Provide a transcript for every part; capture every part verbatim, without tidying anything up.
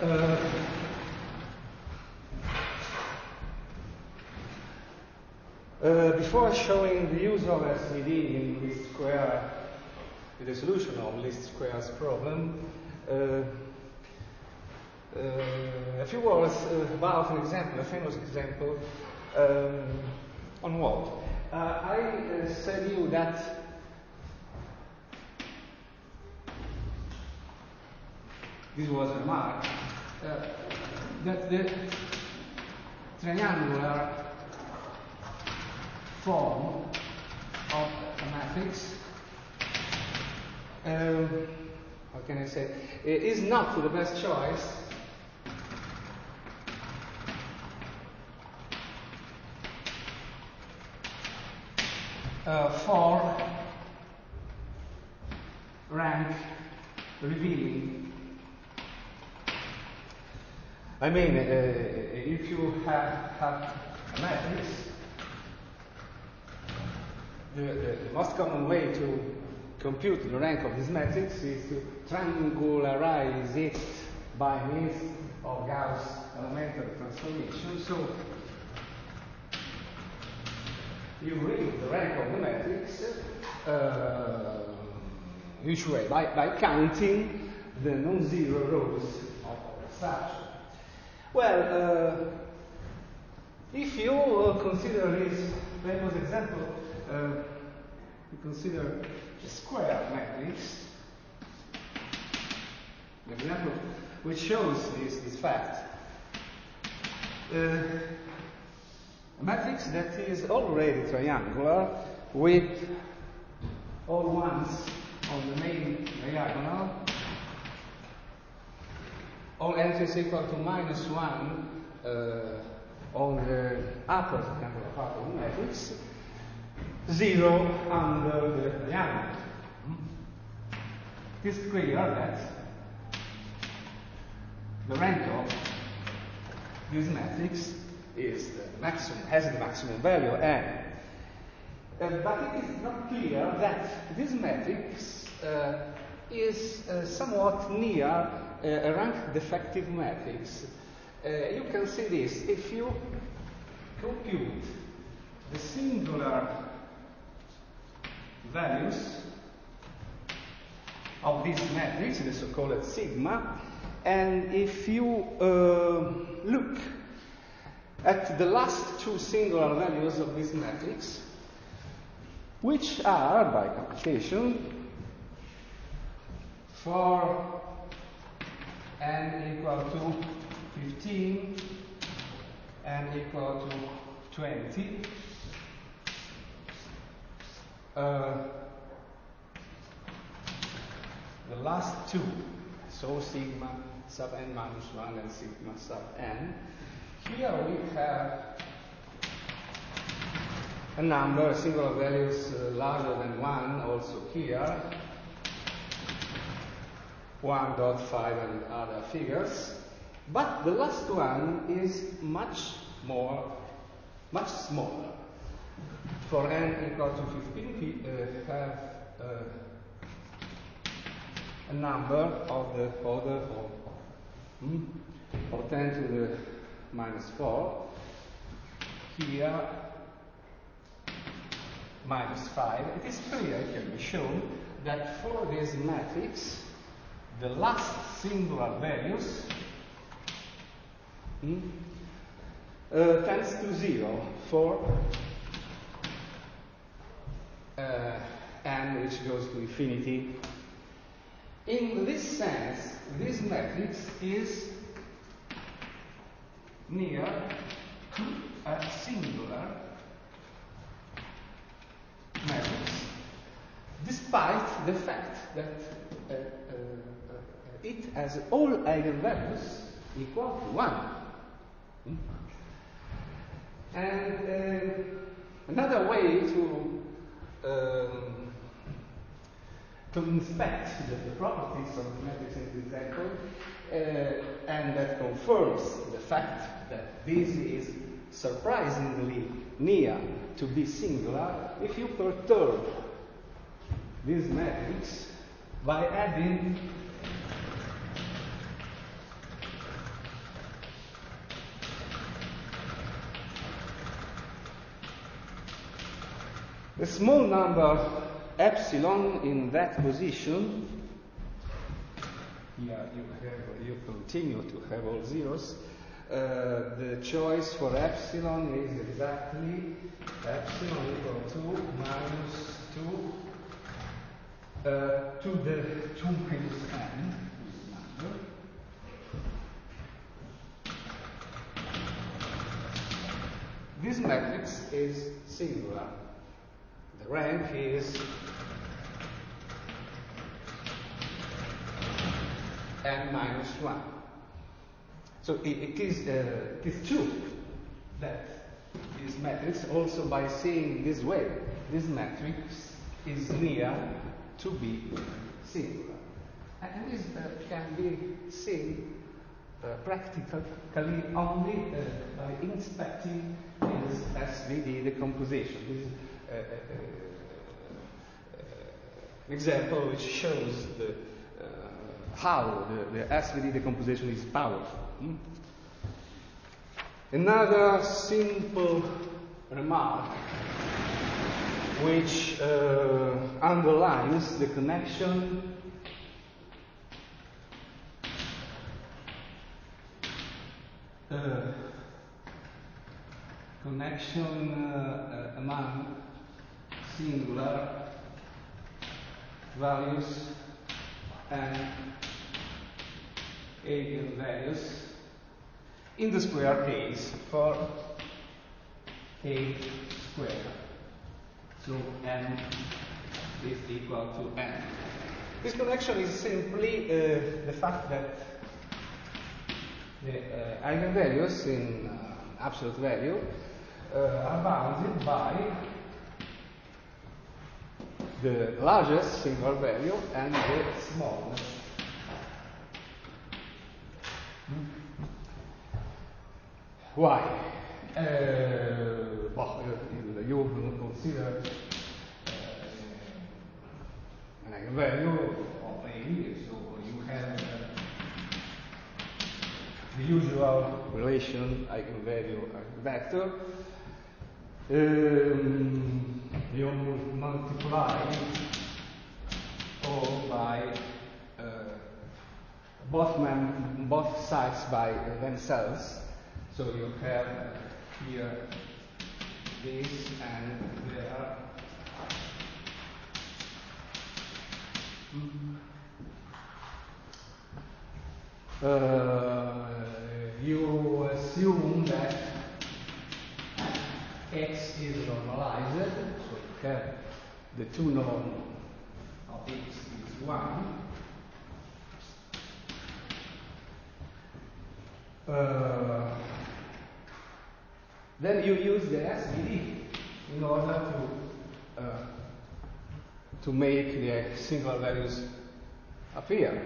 Uh, uh, before showing the use of S V D in least square, in the solution of least squares problem, uh, uh, a few words uh, about an example, a famous example um, on what? Uh, I uh, said you that this was a remark, uh, that the triangular form of a matrix, um, how can I say, is not the best choice uh, for rank revealing. I mean, uh, if you have, have a matrix, the, the, the most common way to compute the rank of this matrix is to triangularize it by means of Gauss elementary transformation. So you read the rank of the matrix uh, each way by, by counting the non-zero rows of the structure. Well, uh, if you uh, consider this famous example, uh, you consider a square matrix, an example which shows this, this fact. Uh, a matrix that is already triangular with all ones on the main diagonal, all entries equal to minus one uh, on the upper triangular part of the matrix, zero under the diagonal. It is clear that the rank of this matrix is the maximum, has the maximum value n. Uh, but it is not clear that this matrix uh, is uh, somewhat near uh, a rank defective matrix. Uh, you can see this if you compute the singular values of this matrix, the so-called sigma, and if you uh, look at the last two singular values of this matrix, which are, by computation, for n equal to fifteen, n equal to twenty, uh, the last two, so sigma sub n minus one and sigma sub n, here we have a number, singular values uh, larger than one, also here, one point five and other figures, but the last one is much more, much smaller. For n equal to fifteen, we uh, have uh, a number of the order of, hmm, of ten to the minus four, here minus five. It is clear, it can be shown, that for this matrix, the last singular values hmm, uh, tends to zero for uh, n which goes to infinity. In this sense, this matrix is near to a singular matrix, despite the fact that uh, uh, uh, it has all eigenvalues equal to one. Hmm? And uh, another way to um, to inspect the, the properties of the matrix in this example, uh, and that confirms the fact that this is surprisingly near to be singular, if you perturb this matrix by adding a small number epsilon in that position, here you, have, you continue to have all zeros, uh, the choice for epsilon is exactly epsilon equal to minus two uh, to the two minus n, number. This matrix is singular. The rank is n minus one. So it, it, is, uh, it is true that this matrix, also by saying this way, this matrix is near to be singular. And this uh, can be seen uh, practically only uh, by inspecting this S V D decomposition. This is uh, uh, uh, an example which shows the, uh, how the, the S V D decomposition is powerful. Hmm? Another simple remark which uh, underlines the connection uh, connection uh, uh, among singular values and eigenvalues in the square case for k squared. So n is equal to n. This connection is simply uh, the fact that the uh, eigenvalues in uh, absolute value uh, are bounded by the largest singular value and the smallest. Hmm? Why? Uh, well, you will consider uh, an eigenvalue of A, so you have uh, the usual relation eigenvalue eigenvector. Um, you multiply all by uh, both, mem both sides by themselves. So you have here this and there. Uh, you assume that x is normalized, so you have the two norm of x is one. Uh, then you use the S V D in order to uh, to make the singular values appear.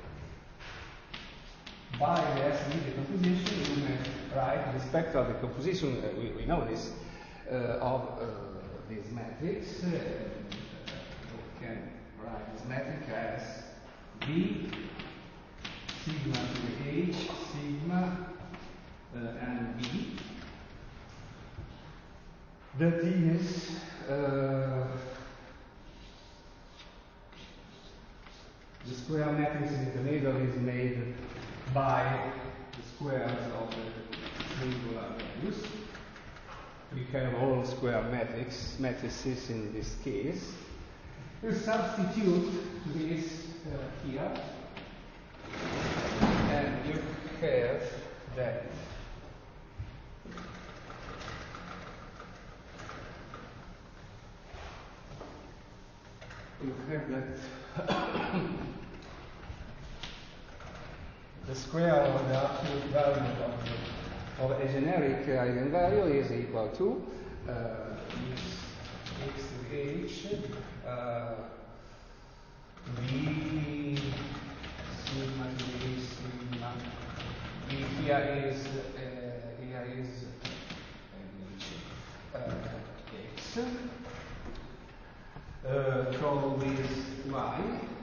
By the S V D decomposition, you may write the spectral decomposition, uh, we, we know this, uh, of uh, this matrix. Uh, you can write this matrix as V sigma to the H, sigma, uh, and B. That is uh, the square matrix in the middle is made by the squares of the singular values. We have all square matrix, matrices in this case. You substitute this uh, here, and you have that you have that the square of the absolute value of, the, of a generic eigenvalue is equal to uh, x to the h uh, v sigma to the h sigma. V here is uh, here is uh, x. Uh, call this y.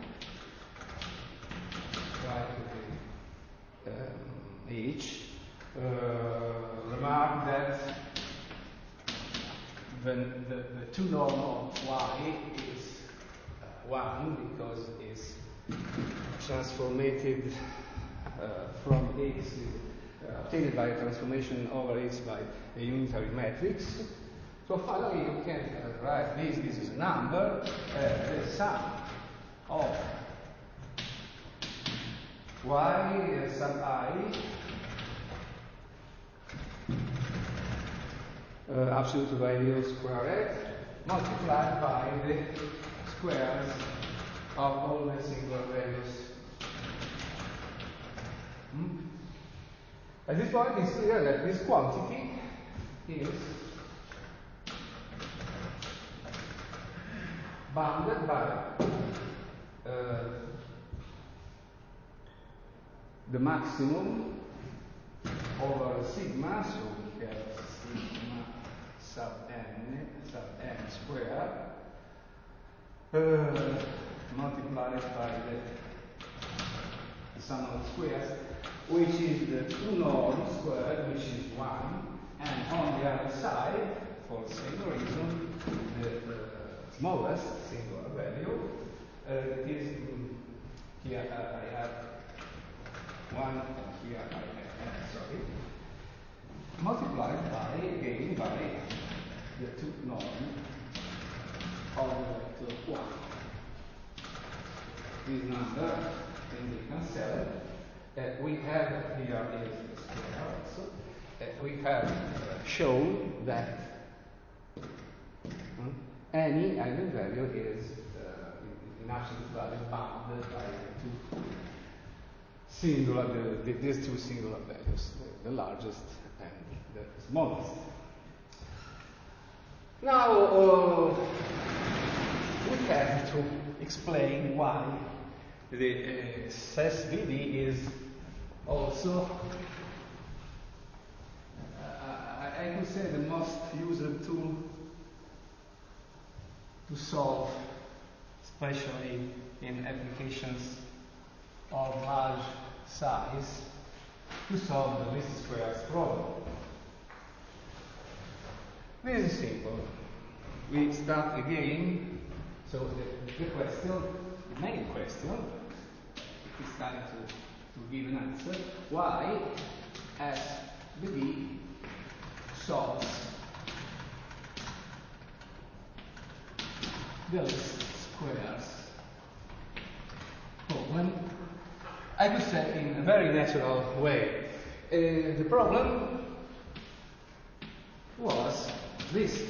Y to the um, h. Uh, remark that the, the, the two norm of y is uh, one because it's transformated uh, from x, uh, obtained by a transformation over x by a unitary matrix. So finally you can uh, write this, this is a number, uh, the sum of y sub I, uh, absolute value squared, multiplied by the squares of all the singular values. Hmm? At this point it's clear that this quantity is bounded by uh, the maximum over sigma, so we have sigma sub n sub n squared uh, multiplied by the sum of the squares, which is the two norms squared, which is one, and on the other side, for the same reason, the, the smallest singular value uh, is um, here uh, I have one, and here I have n, sorry, multiplied by, again, by the two norms of the vector one. This number can be cancelled. Uh, we have here is the square also. Uh, we have uh, shown that hmm, any eigenvalue is uh, in, in absolute value bounded by the two singular, the, the, these two singular values, the, the largest and the smallest. Now uh, we have to explain why the uh, S V D is also, uh, I, I could say, the most used tool to solve, especially in applications of large size, to solve the least squares problem. This is simple. We start again. So the, the question, the main question, it is time to, to give an answer. Why S V D solves the least squares problem? I could say in a very natural way. Uh, the problem was this.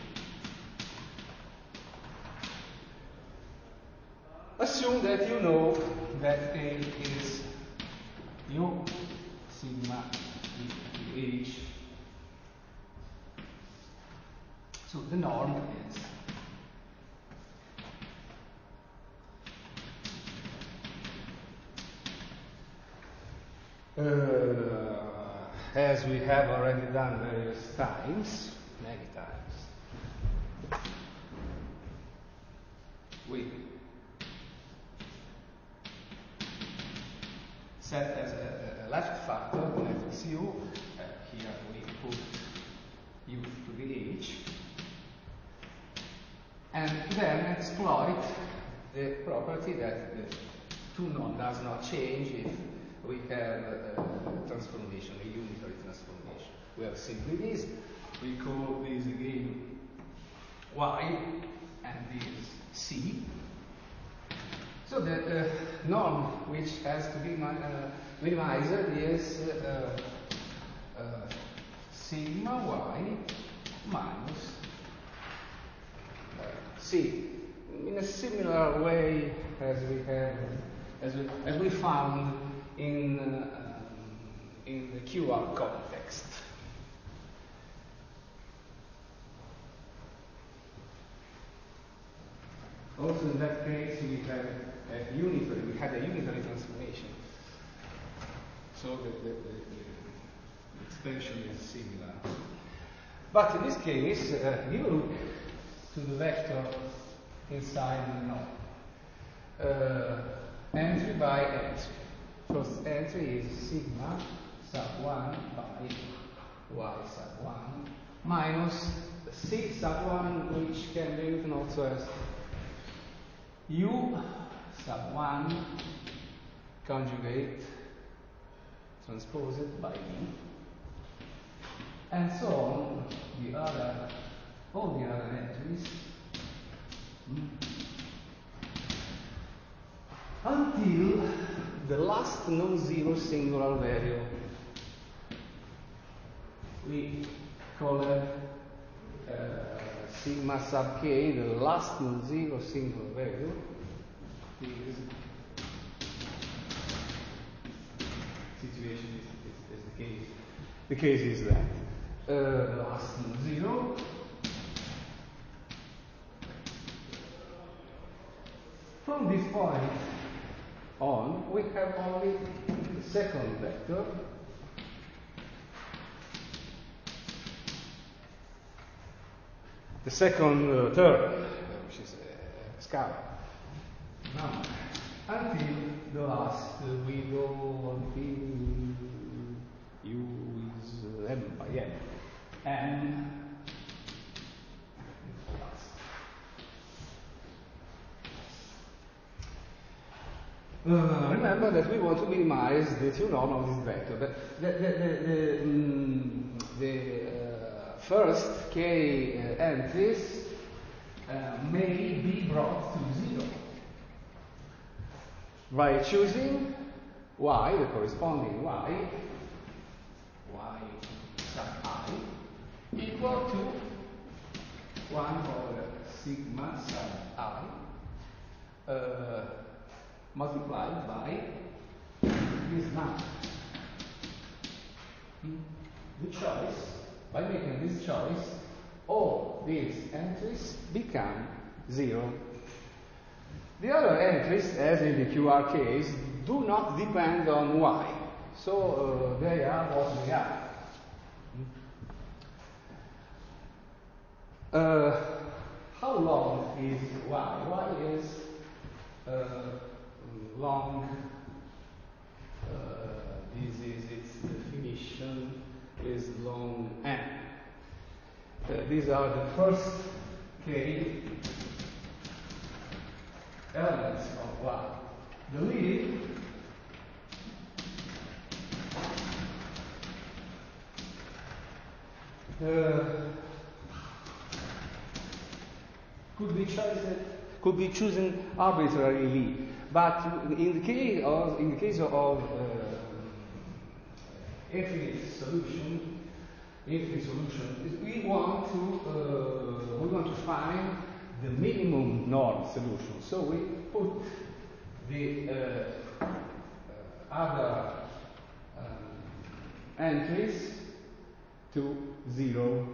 Assume that you know that A is U sigma H. So the norm is uh, as we have already done various times, many times, we set as a, a left factor the matrix U. Uh, here we put U to the H, and then exploit the property that the two norm does not change if we have a, a transformation, a unitary transformation. We have simply this. We call this again Y, and this C. So the uh, norm which has to be uh, minimized is uh, uh, sigma Y minus uh, C. In a similar way as we have, as we, as we found in uh, in the Q R context. Also, in that case, we have a unitary. We had a unitary transformation. So the, the, the, the extension is similar. But in this case, uh, give a look to the vector inside the norm. Uh, entry by entry. First entry is sigma sub one by y sub one minus C sub one, which can be written also as U sub one conjugate transposed by E, and so on the other, all the other entries, mm, until the last non-zero singular value. We call it uh, sigma sub k, the last non-zero singular value is situation is, is, is the case. The case is that uh, the last non-zero from this point on we have only the second vector. The second uh, term, which is a scalar number, until the last uh, we go until u is uh, m by n, and Uh, remember that we want to minimize the two norm of this vector, but the, the, the, the, um, the uh, first k uh, entries uh, may be brought to zero by choosing y, the corresponding y, y sub I, equal to one over sigma sub I, uh, multiplied by this number. The choice, by making this choice, all these entries become zero. The other entries, as in the Q R case, do not depend on y, so uh, they are what they are. Uh, how long is y? Y is uh, long, uh, this is its definition, is long n. Uh, these are the first k elements of y. The lead uh, could be chosen could be chosen arbitrarily. But in the case of, in the case of uh, infinite solution, infinite solution, we want to uh, we want to find the minimum norm solution. So we put the uh, uh, other um, entries to zero.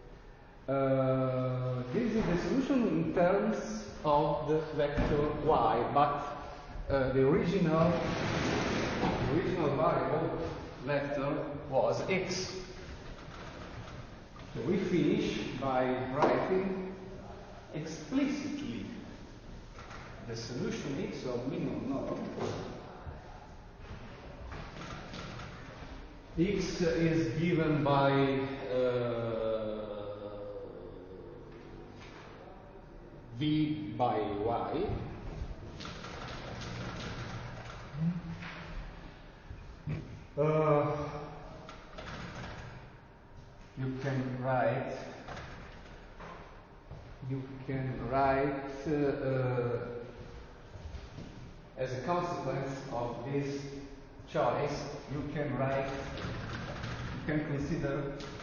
Uh, this is the solution in terms of the vector y, but uh, the original the original variable vector was x. So we finish by writing explicitly the solution x of minimum norm. X is given by uh, v by y. Uh, you can write you can write uh, uh, as a consequence of this choice, you can write you can consider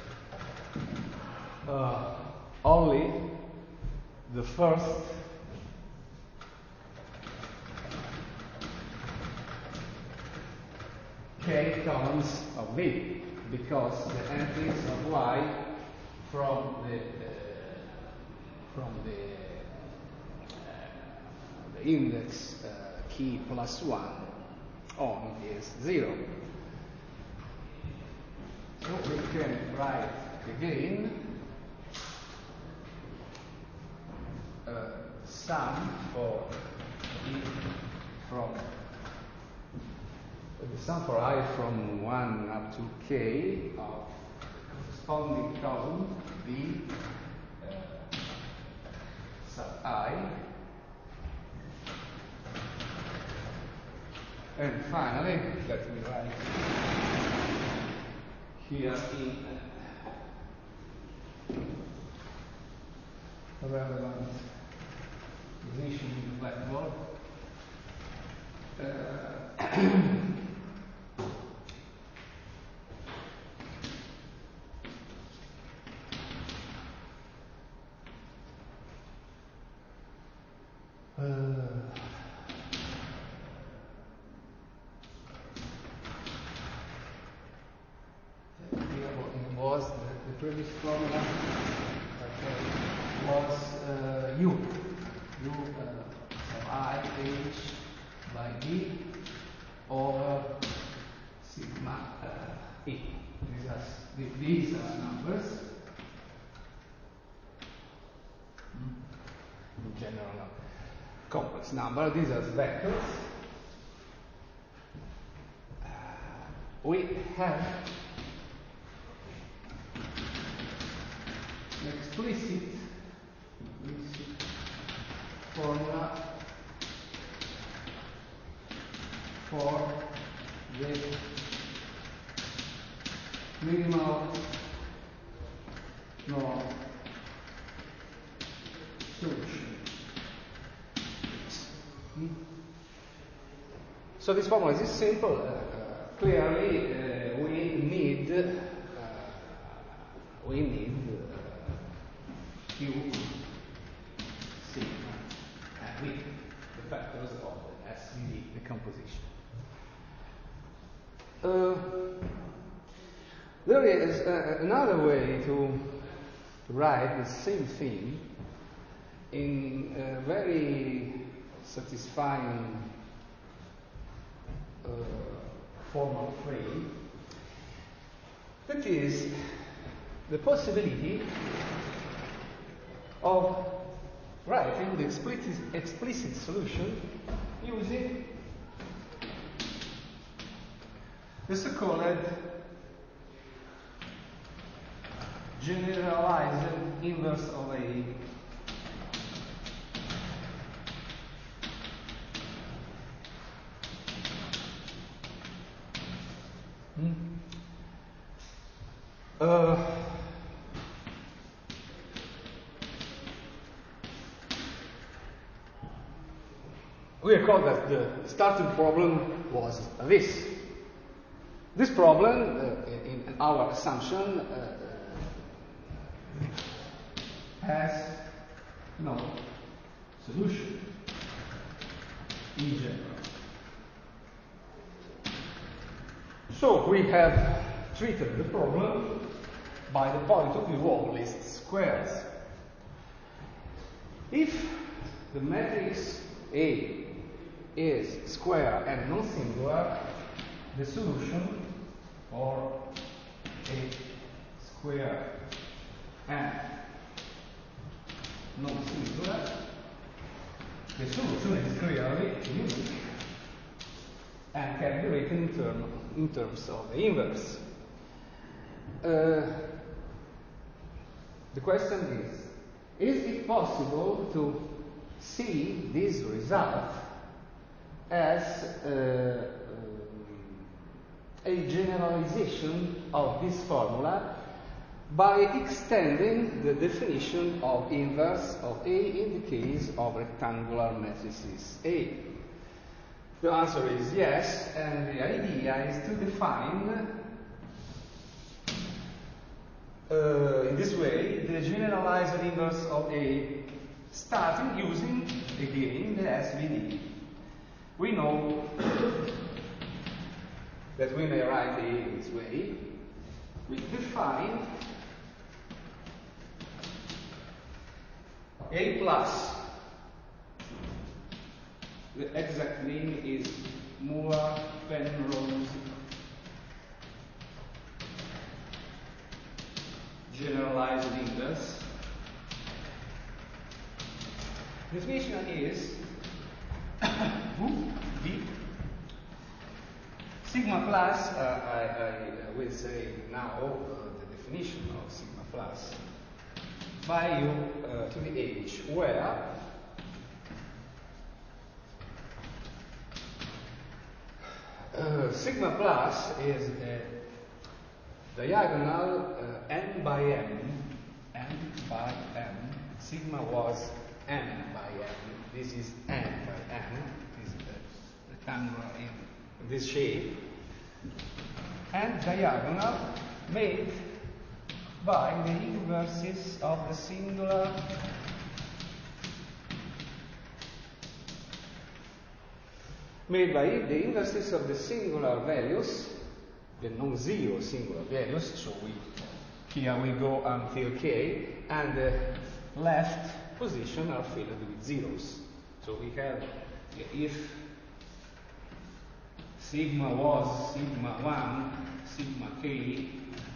uh, only the first k columns of V, because the entries of y from the uh, from the, uh, the index uh, key plus one on is zero. So we can write again uh, sum for e from the sum for I from one up to k of corresponding column V I. And finally, let me write here in uh, relevant position in the blackboard. Uh, Uh, here what was the, the previous formula okay, was uh, u. u uh, so I h by b over sigma uh, e. These are, these are numbers. In general, no. Complex number. These are vectors. Uh, we have an explicit, explicit formula for the minimal norm solution. Hmm? So this formula is simple. Uh, uh, clearly, uh, we need uh, we need uh, q sigma and v, the factors of the S V D decomposition. Uh, there is uh, another way to write the same thing in a very satisfying uh, formal frame. That is the possibility of writing the explicit, explicit solution using the so-called generalized inverse of A. Hmm? Uh, we recall that the starting problem was this. This problem, uh, in, in our assumption, uh, has no solution in general. So we have treated the problem by the point of view of least squares. If the matrix A is square and non-singular, the solution for A square and non-singular, the solution is clearly unique and can be written in, term, in terms of the inverse. Uh, the question is, is it possible to see this result as uh, a generalization of this formula by extending the definition of inverse of A in the case of rectangular matrices A? The answer is yes, and the idea is to define uh, in this way the generalized inverse of A, starting using again the S V D. We know that we may write A in this way. We define A plus, the exact name is Moore-Penrose generalized inverse. Definition is D sigma plus, uh, I, I will say now uh, the definition of sigma plus by u uh, to the h, where uh, sigma plus is a diagonal uh, n by m, n by m. Sigma was n by m. This is n by m. This is a rectangular in this shape. And diagonal made by the inverses of the singular made by the inverses of the singular values, the non-zero singular values. So we here we go until k, and the left position are filled with zeros. So we have, if sigma was sigma one, sigma k,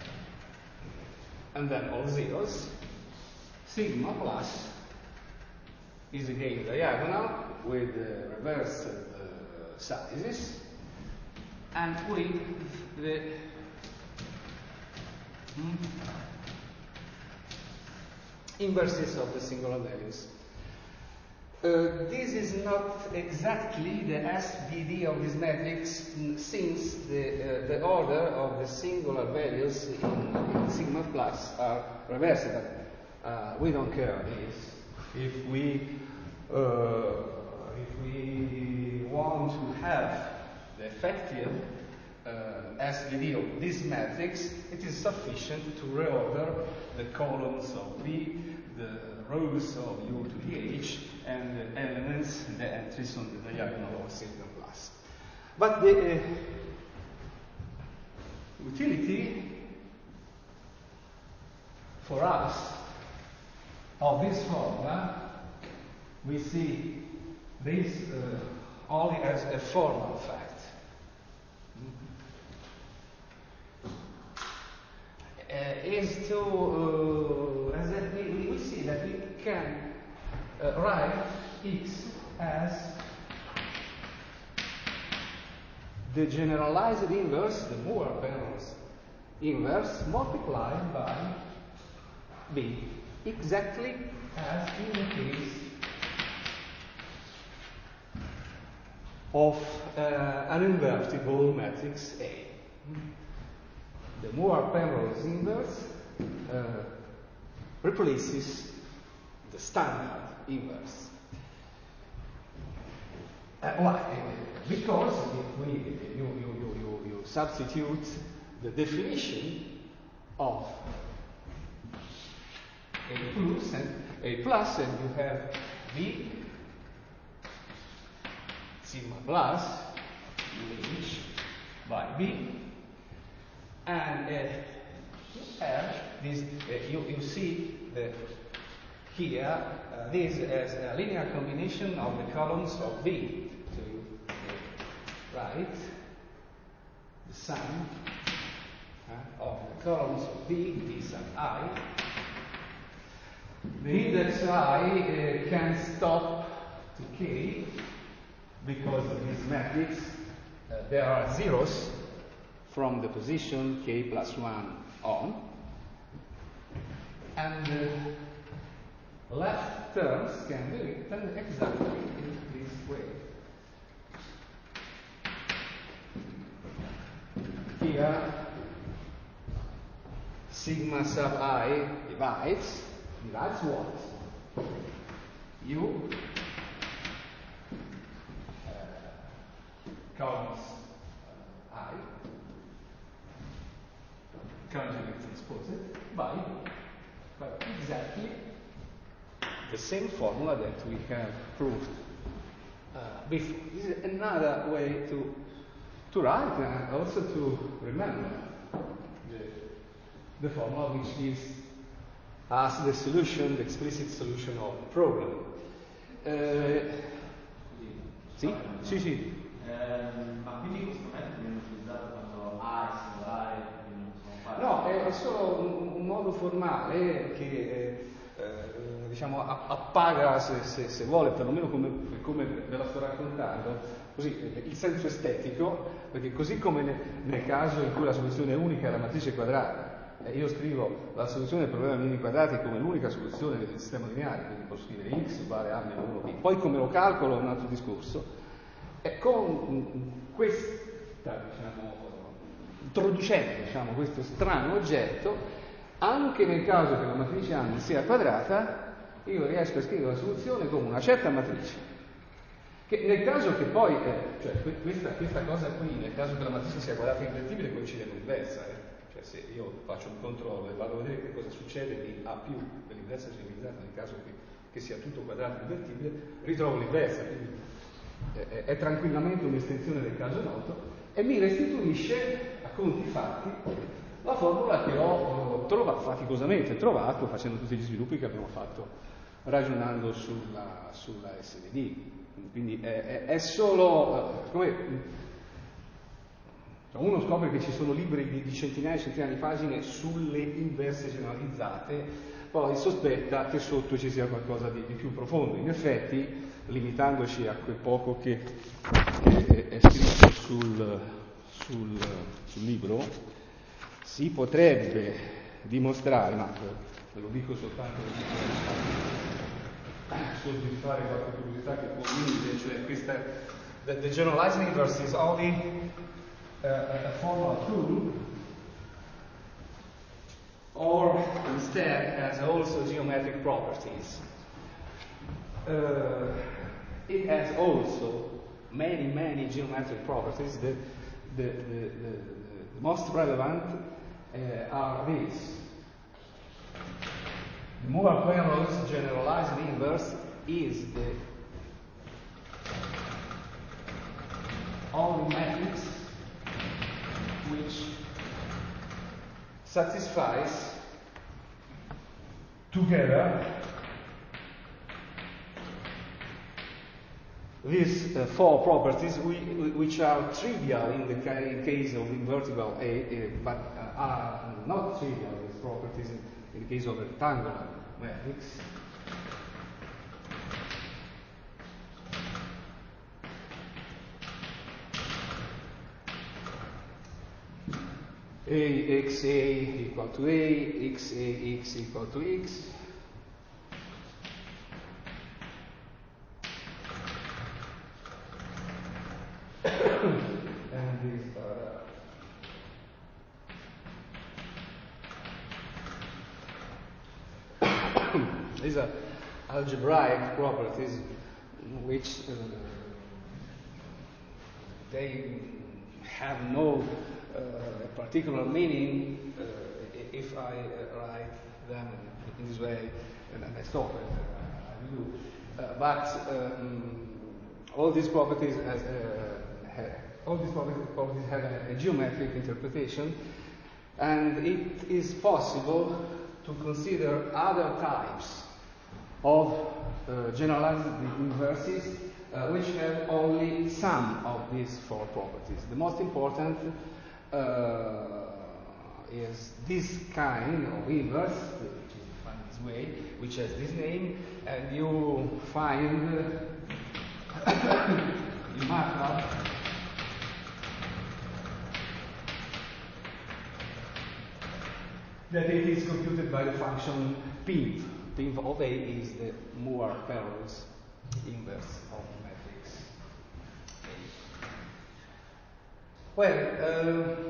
and then all zeros, sigma plus is again diagonal with uh, reversed uh, sizes, and with the hmm, inverses of the singular values. Uh, this is not exactly the S V D of this matrix, since the, uh, the order of the singular values in, in sigma plus are reversed. But uh, we don't care this. If we uh, if we want to have the effective uh, S V D of this matrix, it is sufficient to reorder the columns of V, the rows of U to the H, and the elements, the entries on the diagonal of sigma plus. But the uh, utility for us of this formula, we see this uh, only as a formal fact. Uh, is to, uh, as that we, we see that we can uh, write x as the generalized inverse, the Moore-Penrose inverse, multiplied by b, exactly as in the case of uh, an invertible matrix A. The Moore-Penrose inverse uh, replaces the standard inverse. Uh, why? Because if we you, you, you, you, you substitute the definition of A plus and A plus, and you have B sigma plus H by B. And uh, you have this, uh, you, you see the, here, uh, this as a linear combination of the columns of V. So you uh, write the sum uh, of the columns of V, V sub I. The index I uh, can stop to K because of this matrix. Uh, there are zeros from the position k plus one on, and the left terms can be written exactly in this way. Here, sigma sub I divides, divides what? U, uh, columns uh, I, conjugate transposed by, by exactly the same formula that we have proved uh, before. This is another way to to write and also to remember the, the formula, which gives us the solution, the explicit solution of the problem. Uh, sì? Sì, sì. Eh, ma quindi questo metodo viene utilizzato quando A è singolare? No, è, è solo un, un modo formale che eh, eh, diciamo appaga, se, se, se vuole, perlomeno come, come ve la sto raccontando, così il senso estetico, perché così come ne, nel caso in cui la soluzione è unica è la matrice quadrata, eh, io scrivo la soluzione del problema dei numeri quadrati come l'unica soluzione del sistema lineare, quindi posso scrivere x uguale a meno uno b. Poi come lo calcolo è un altro discorso. E con quest, diciamo, introducendo diciamo, questo strano oggetto, anche nel caso che la matrice A non sia quadrata, io riesco a scrivere la soluzione come una certa matrice. Che nel caso che poi, eh, cioè questa, questa cosa qui, nel caso che la matrice sia quadrata invertibile, coincide con l'inversa. Eh. Cioè se io faccio un controllo e vado a vedere che cosa succede di A più dell'inversa generalizzata nel caso che, che sia tutto quadrato invertibile, ritrovo l'inversa. Quindi eh, è tranquillamente un'estensione del caso noto e mi restituisce a conti fatti la formula che ho trovato, faticosamente trovato facendo tutti gli sviluppi che abbiamo fatto ragionando sulla, sulla S V D. Quindi è, è, è solo, come uno scopre che ci sono libri di, di centinaia e centinaia di pagine sulle inverse generalizzate, poi sospetta che sotto ci sia qualcosa di, di più profondo. In effetti, limitandoci a quel poco che è, è scritto sul, sul, sul libro, si potrebbe dimostrare, ma ve lo dico soltanto per soddisfare qualche curiosità che può venire, cioè questa, the, the generalized inverse is only uh, a formula tool, or instead has also geometric properties. Uh, it has also many, many geometric properties. The, the, the, the, the most relevant uh, are these. The Moore-Penrose generalized inverse is the only matrix which satisfies together these uh, four properties, we, which are trivial in the ca in case of invertible A, uh, but uh, are not trivial as properties in, in the case of a rectangular matrix. A x A equal to A, x A x equal to x. And these are uh, these are algebraic properties which uh, they have no uh, particular meaning uh, if I uh, write them in this way, and I stop it, uh, I do. Uh, but um, all these properties has, uh, ha all these properties, properties have a, a geometric interpretation, and it is possible to consider other types of uh, generalized inverses uh, which have only some of these four properties. The most important uh, is this kind of inverse, which is defined this way, which has this name, and you find in MATLAB that it is computed by the function P I N F. P I N F of A is the Moore-Penrose inverse of the matrix A. Well, uh,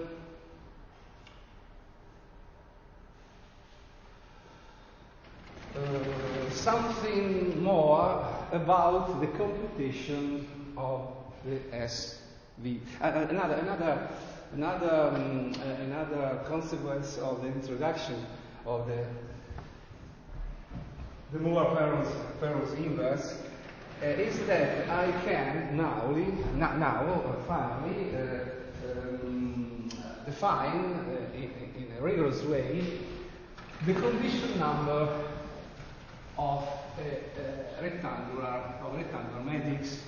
uh, something more about the computation of the S V. Uh, another, another, another, um, uh, another consequence of the introduction of the the Moore-Penrose inverse uh, is that I can now, now, now uh, finally, uh, um, define uh, in, in a rigorous way the condition number of a, a rectangular of rectangular matrix.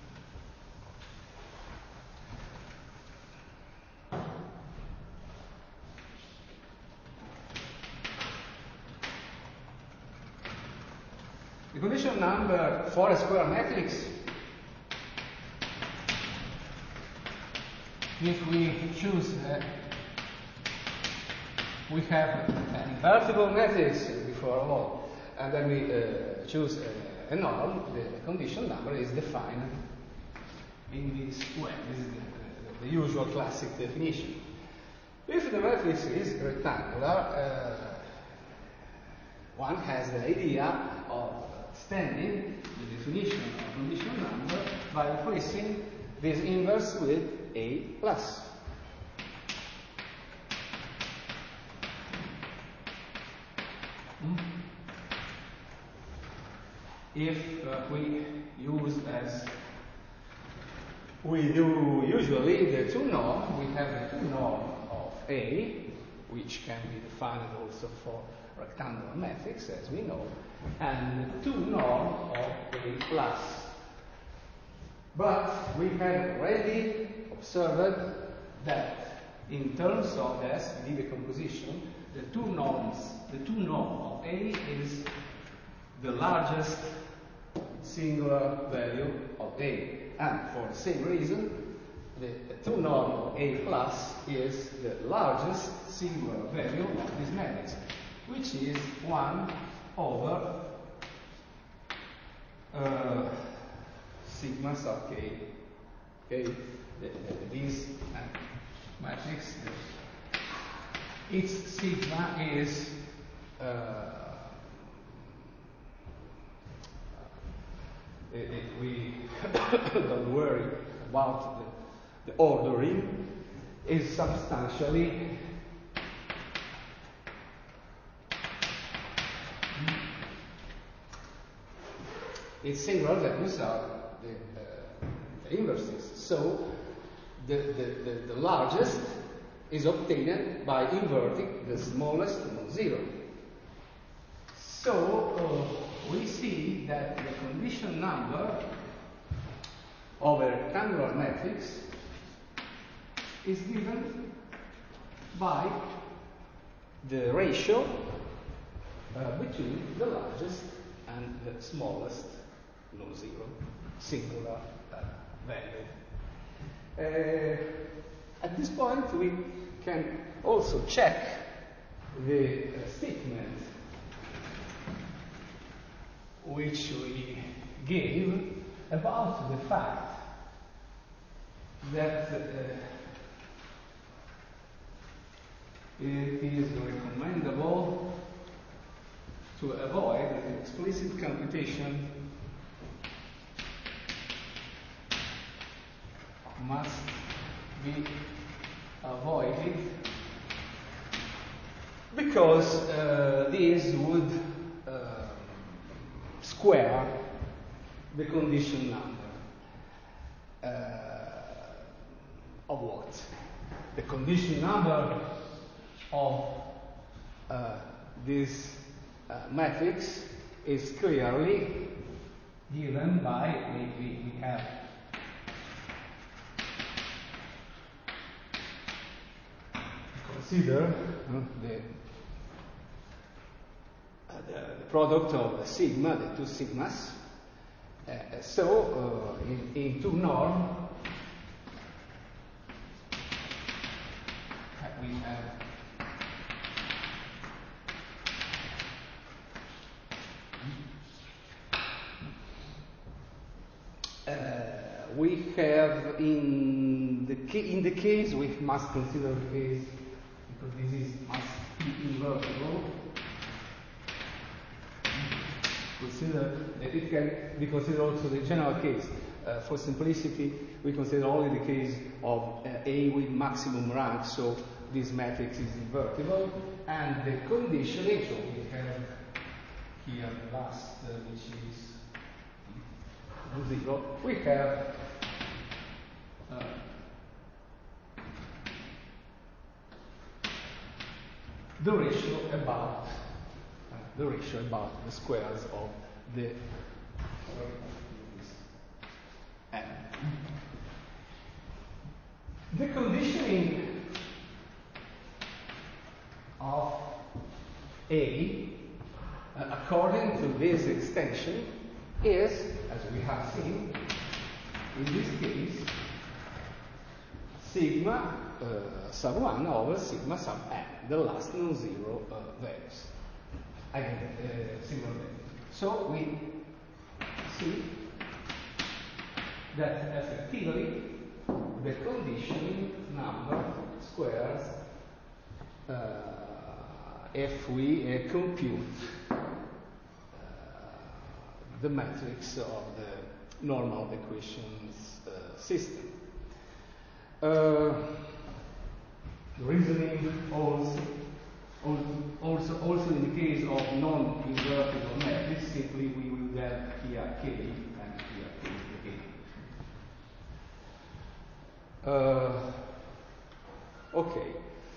The condition number for a square matrix, if we choose, uh, we have an invertible matrix before all, and then we uh, choose a, a norm, the condition number is defined in this way. This is the, the usual classic definition. If the matrix is rectangular, uh, one has the idea of extending the definition of conditional number by replacing this inverse with A plus. If uh, we use as we do usually the two norm, we have the two norm of A, which can be defined also for rectangular matrix, as we know, and the two norm of A plus. But we have already observed that in terms of the S P D decomposition, the two norms, the two norm of A is the largest singular value of A. And for the same reason, the, the two norm of A plus is the largest singular value of this matrix, which is one over uh, sigma sub K. Okay, the, the, this uh, matrix, the, its sigma is uh, It, it, we don't worry about the, the ordering, is substantially its singular values are the, uh, the inverses. So the, the, the, the largest is obtained by inverting the smallest non-zero. So uh, we see that the condition number of a rectangular matrix is given by the ratio uh, between the largest and the smallest non-zero singular uh, value. Uh, at this point, we can also check the uh, statement which we gave about the fact that uh, it is recommendable to avoid the explicit computation must be avoided because uh, this would uh, square the condition number uh, of what? The condition number of uh, this uh, matrix is clearly given by, we, we, we have consider uh, the, uh, the, the product of the sigma, the two sigmas. Uh, so uh, in, in two norm we have uh, we have in the ca in the case we must consider the case because this is must be invertible. Consider that it can be considered also the general case. Uh, for simplicity, we consider only the case of uh, A with maximum rank, so this matrix is invertible, and the conditioning, so we have here the last, uh, which is zero, we have uh, the ratio about uh, the ratio about the squares of the n. The conditioning of A uh, according to this extension is, as we have seen, in this case, sigma uh, sub one over sigma sub n, the last non-zero uh, values. Again, uh, single value. So we see that effectively the condition number squares uh, if we uh, compute uh, the matrix of the normal equations uh, system. Uh, reasoning also, also, also in the case of non-invertible matrix, simply we will have here K and here K again. Uh, okay.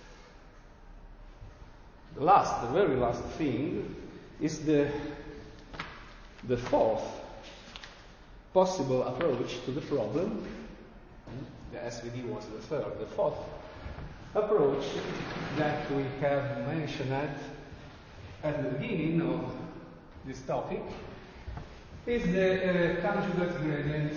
The last, the very last thing is the the fourth possible approach to the problem. The S V D was the third. The fourth approach that we have mentioned at the beginning of this topic is the uh, conjugate gradient.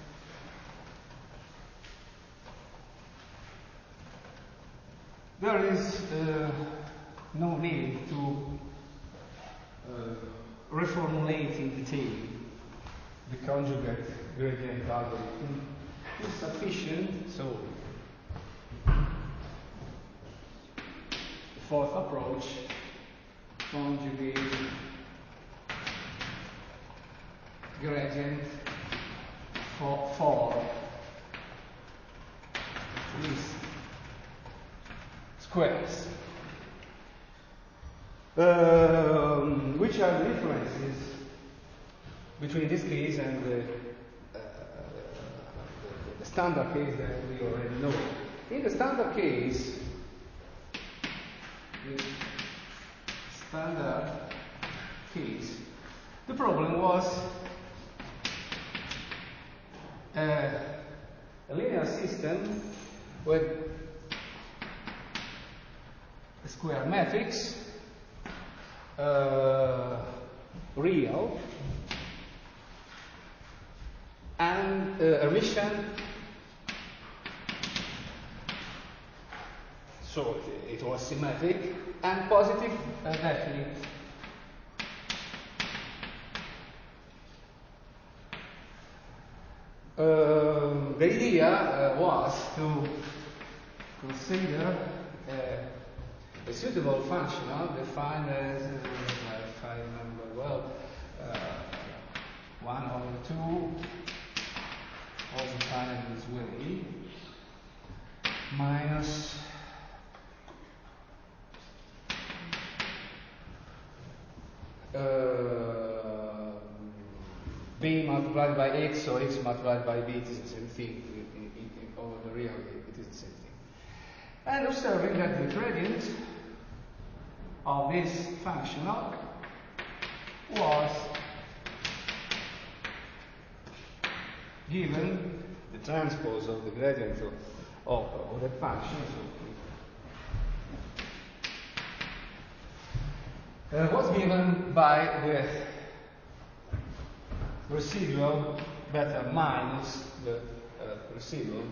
There is uh, no need to uh, reformulate in detail the conjugate gradient algorithm. It's sufficient, so the fourth approach, conjugate gradient for, for these squares. Um, which are the differences between this case and the, uh, the, the standard case that we already know? In the standard case, the standard case, the problem was uh, a linear system with a square matrix, uh, real, and uh, Hermitian. So it, it was symmetric and positive and definite. Uh, the idea uh, was to consider uh, a suitable functional defined as, uh, if I remember well, uh, one over two, was defined in this way, minus uh, b multiplied by x, or x multiplied by b, it is the same thing. In, in, in, over the real, it is the same thing. And observing that the gradient of this functional was given the transpose of the gradient of, of, of that function. So uh, was given by the residual beta minus the uh, residual.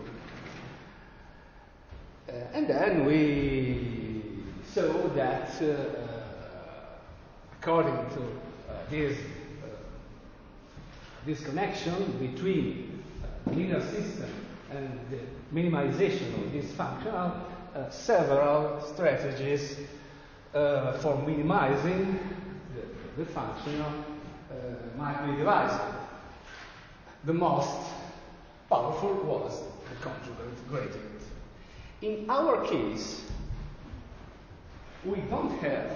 Uh, and then we saw that uh, according to uh, this, uh, this connection between uh, the linear system and the minimization of this functional, uh, several strategies uh, for minimizing the, the functional uh, might be devised. The most powerful was the conjugate gradient. In our case, we don't have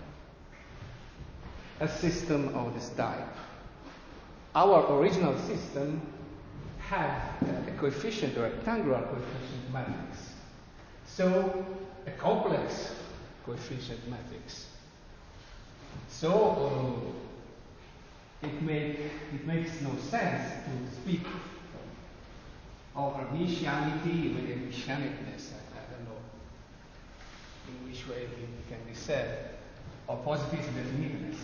a system of this type. Our original system had a coefficient, a rectangular coefficient matrix. So, a complex coefficient matrix. So, uh, it, make, it makes no sense to speak of Hermitianity with Hermitianitness. I, I don't know in which way it can be said, or positive definiteness.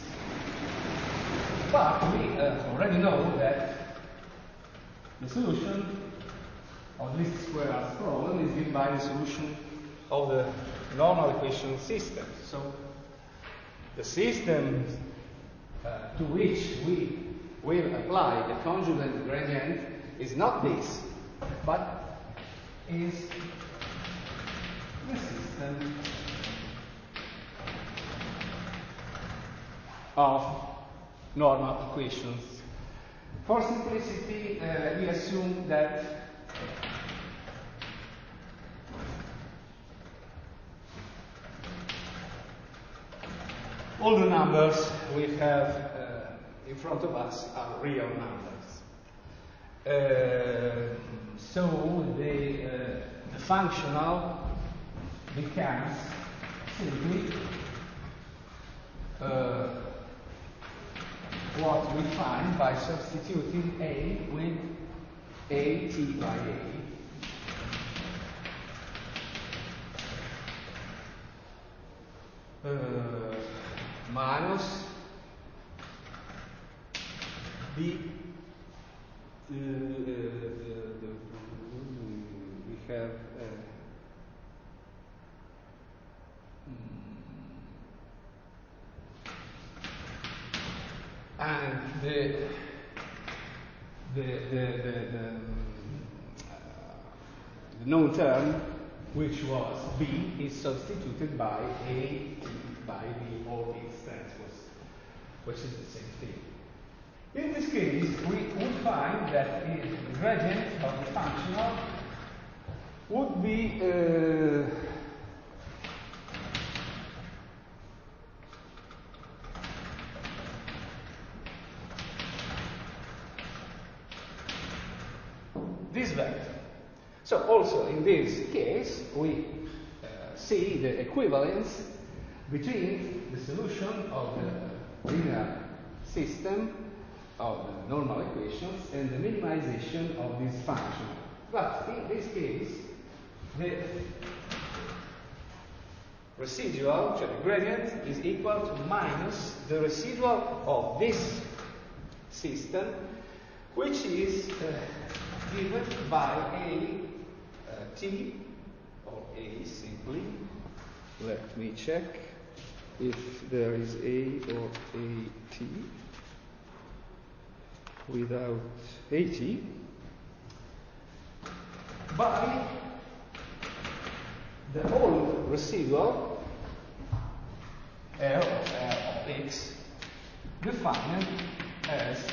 But we uh, already know that the solution of least squares problem is given by the solution of the normal equation system. So the system uh, to which we will apply the conjugate gradient is not this, but is the system of normal equations. For simplicity, uh, we assume that all the numbers we have uh, in front of us are real numbers. Uh, so the, uh, the functional becomes simply uh, what we find by substituting A with A t by A uh, minus B. Uh, uh, uh, we have uh, and the the the, the, the, um, uh, the known term, which was B, is substituted by A t by B, or its transpose, which is the same thing. In this case, we would find that the gradient of the functional would be uh, this vector. So also in this case, we uh, see the equivalence between the solution of the linear system of the normal equations and the minimization of this function. But in this case, the residual, so the gradient, is equal to minus the residual of this system, which is uh, given by A uh, t, or A simply. Let me check if there is A or A t. Without A t, by the old residual R of, R of x defined as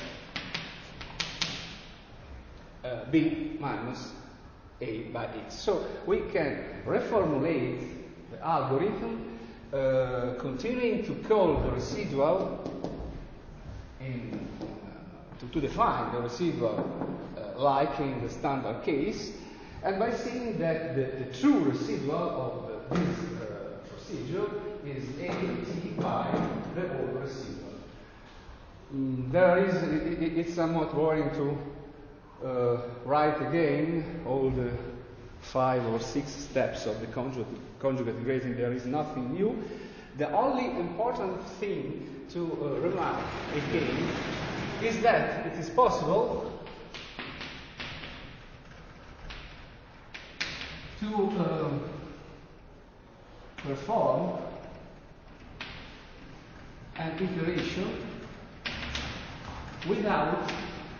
uh, B minus A by x. So we can reformulate the algorithm uh, continuing to call the residual in To, to define the residual uh, like in the standard case, and by seeing that the, the true residual of uh, this uh, procedure is A t by the old residual. Mm, there is, it, it, it's somewhat boring to uh, write again all the five or six steps of the conjugate, conjugate gradient. There is nothing new. The only important thing to uh, remark again is that it is possible to um, perform an iteration without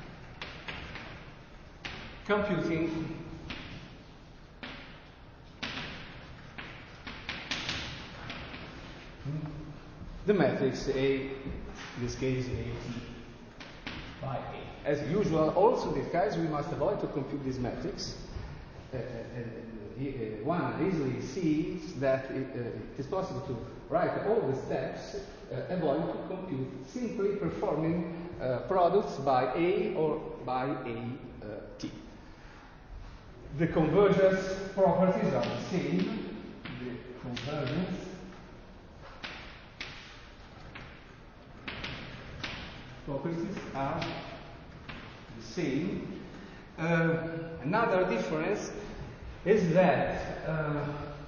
computing the matrix A, in this case A t by A. As usual, also in this case, we must avoid to compute this matrix. Uh, uh, uh, one easily sees that it, uh, it is possible to write all the steps, uh, avoid to compute, simply performing uh, products by A or by A uh, t. The convergence properties are the same. The convergence properties are the same. Uh, another difference is that uh,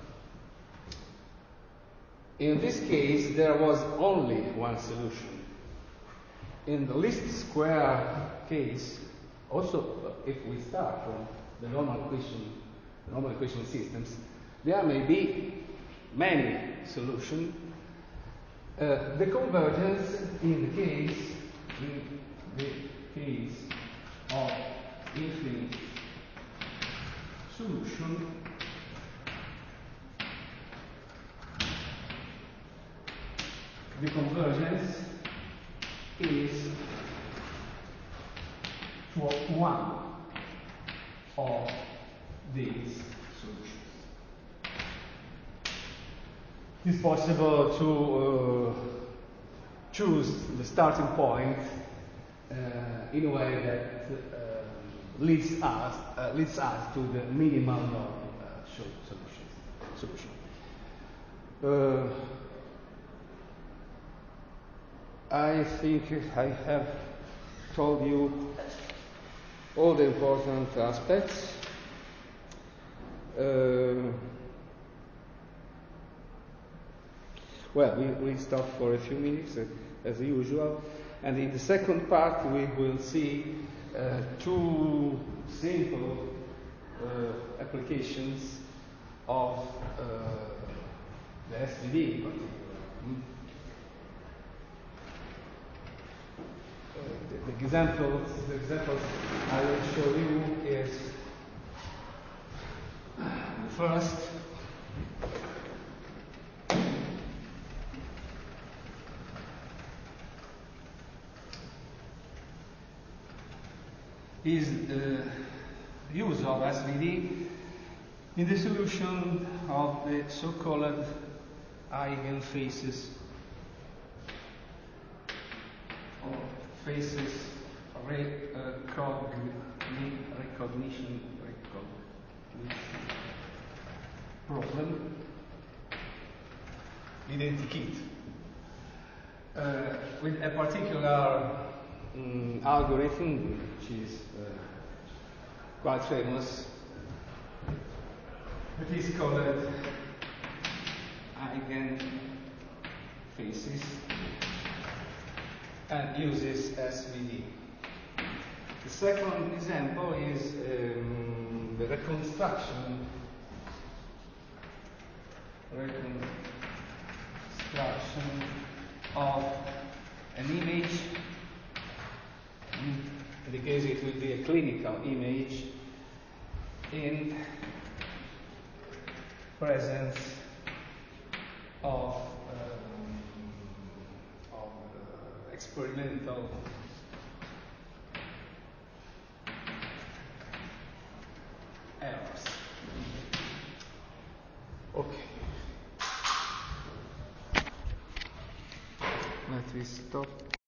in this case there was only one solution. In the least square case, also if we start from the normal equation, normal equation systems, there may be many solutions. Uh, the convergence in the case in the case of infinite solution the convergence is to one of these solutions. It is possible to uh, choose the starting point uh, in a way that uh, leads us uh, leads us to the minimal norm uh, solution. Solution. Uh, I think I have told you all the important aspects. Uh, well, we will stop for a few minutes uh, as usual, and in the second part we will see uh, two simple uh, applications of uh, the S V D in particular. Mm. Uh, the, the examples, the examples I will show you is the first. Is the use of S V D in the solution of the so-called eigenfaces or faces re uh, recogni recognition recognition problem identikit uh, with a particular um, algorithm which is uh, quite famous. It is called eigenfaces and uses S V D. The second example is um, the reconstruction reconstruction of an image. In the case it will be a clinical image in presence of, um, of uh, experimental errors. Okay. Let me stop.